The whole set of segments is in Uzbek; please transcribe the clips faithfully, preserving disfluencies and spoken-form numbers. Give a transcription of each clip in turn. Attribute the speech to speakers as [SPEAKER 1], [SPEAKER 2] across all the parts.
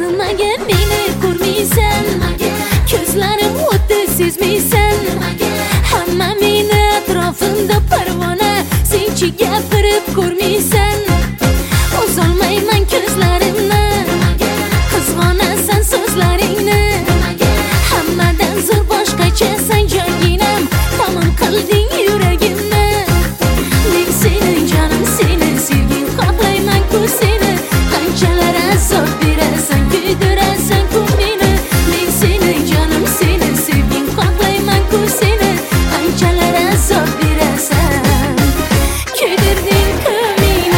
[SPEAKER 1] Nimaga meni ko'rmaysan? Ko'zlarim o'tdi sezmaysan? Hamma meni atrofimda parvona, senchi gapirib ko'rmaysan. O'zolmayman ko'zlarimni, qizg'onasan so'zlaringni. Hammadan zo'r boshqachasan jonginam, tamom qilding yuragimni. Men seni jonim, seni sevging, xohlayman-ku seni. Qanchalar azob berasan, kuydirasan ku meni. Men seni jonim, seni sevging, xohlayman-ku seni. Qanchalar azob berasan, kuydirding ku meni.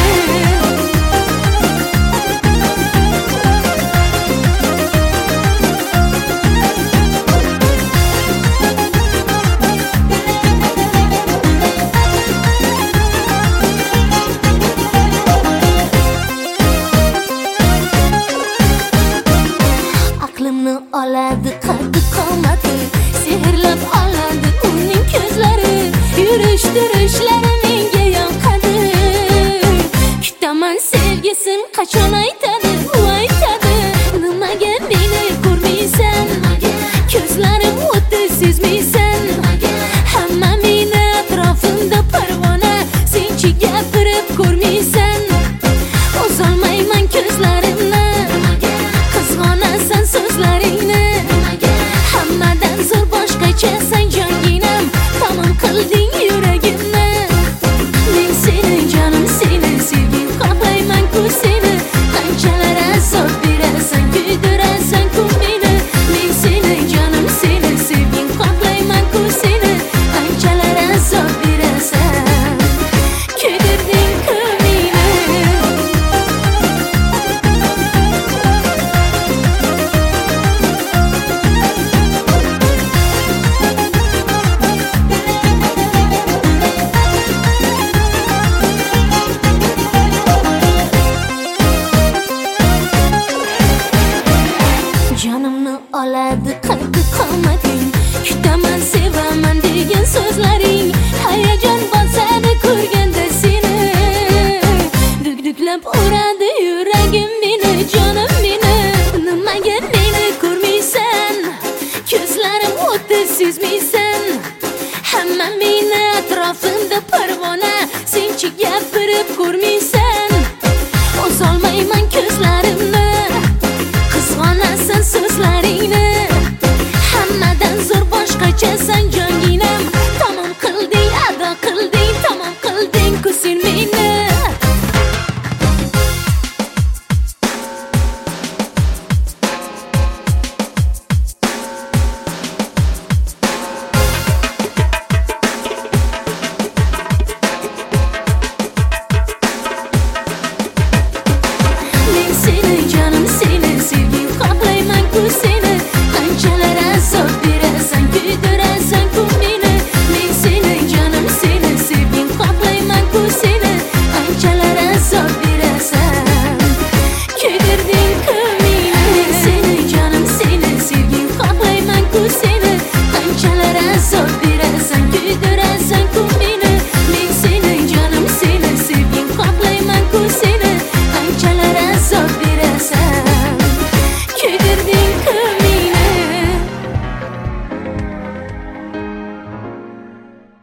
[SPEAKER 1] Aqlimni oladi qaddi qomati, sehrlab oladi uning ko'zlari. Yurish turishlari menga yoqadi. Kutaman sevgisim qachon aytadi, u aytadi. Nimaga meni ko'rmaysan? Ko'zlarim o'tdi sezmaysan? Hamma meni atrofimda parvona, senchi gapirib ko'rmaysan. O'zolmayman ko'zlarimni, qizg'onasan so'zlaringni. Hammadan zo'r boshqachasan jonginam, tamom qilding yuragimni. Men seni jonim, seni sevging, xohlayman-ku seni. Qanchalar azob berasan, kuydirasan ku meni. Men seni jonim, seni sevging, xohlayman-ku seni. Qanchalar azob berasan, kuydirding ku meni. Jonimni oladi qaddi qomating, kutaman sevaman degan so'zlaring. Hayajon bosadi ko'rganda seni, duk-duklab uradi yuragim meni, jonim meni. Nimaga meni ko'rmaysan? Ko'zlarim o'tdi sezmaysan? Hamma meni atrofimda parvona, senchi gapirib ko'rmaysan. O'zolmayman ko'zlarimni,